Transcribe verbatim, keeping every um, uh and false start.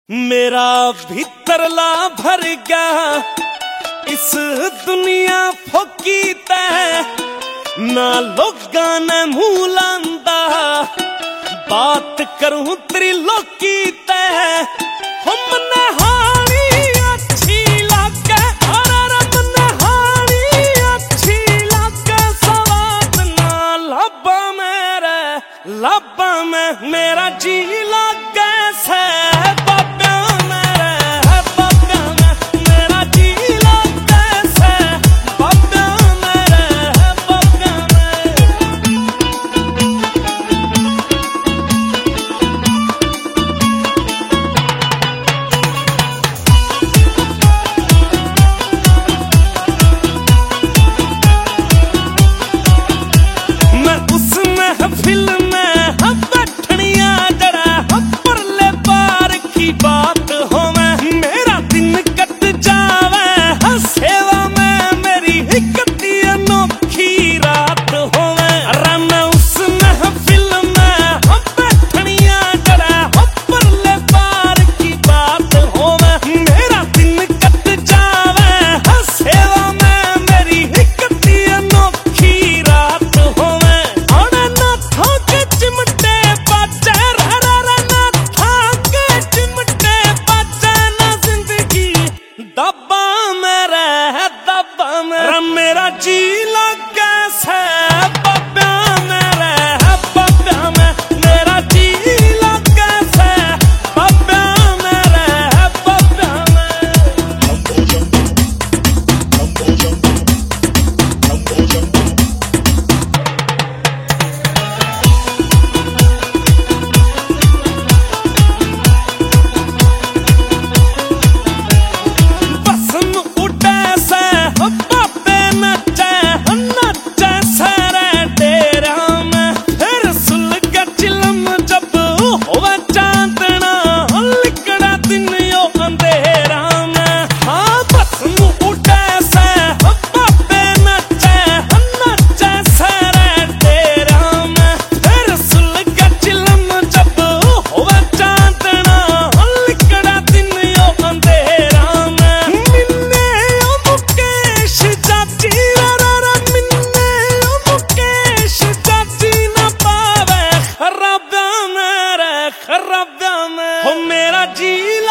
मेरा भीतरला भर गया इस दुनिया फोकी तै ना लोगां ने मुंह लांदा बात करूं त्रिलोकी तै हम नहानी अच्छी लागे अरे नहानी अच्छी लागे सवाद ना लब्बा मेरे लब्बा में मेरा जी लागे से बात हो मैं मेरा दिन कट जावे हसेवा में मेरी हिकती अनोखी रात हो मैं अरे मैं उस महफिल में हम बैठनिया जरा ऊपर ले पार की बात हो मैं मेरा दिन कट जावे हसेवा में मेरी हिकती अनोखी रात हो मैं और ना थोके चिमटे बाजे दब्बा मेरा है दब्बा मेरा मेरा जी लगा से बब्बा मेरा है बब्बा में मेरा जी लगा से बब्बा मेरा है बब्बा हो मेरा जी